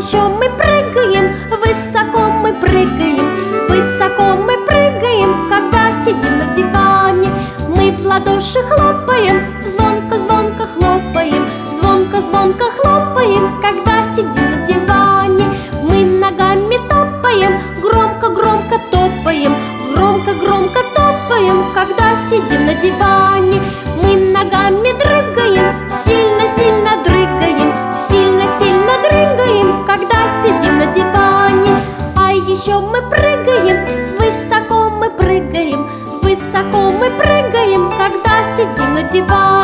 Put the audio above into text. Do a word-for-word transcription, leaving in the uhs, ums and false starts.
еще мы прыгаем, высоко мы прыгаем, высоко мы прыгаем, когда сидим на диване. Мы в ладоши хлопаем, звонко-звонко хлопаем, звонко-звонко хлопаем, когда сидим на диване. Мы ногами топаем, громко-громко топаем, громко-громко топаем, когда сидим на диване. Мы ногами дрыгаем, сильно-сильно дрыгаем, сильно-сильно дрыгаем, когда сидим на диване. А еще мы прыгаем, высоко мы прыгаем, высоко мы прыгаем, когда сидим на диване.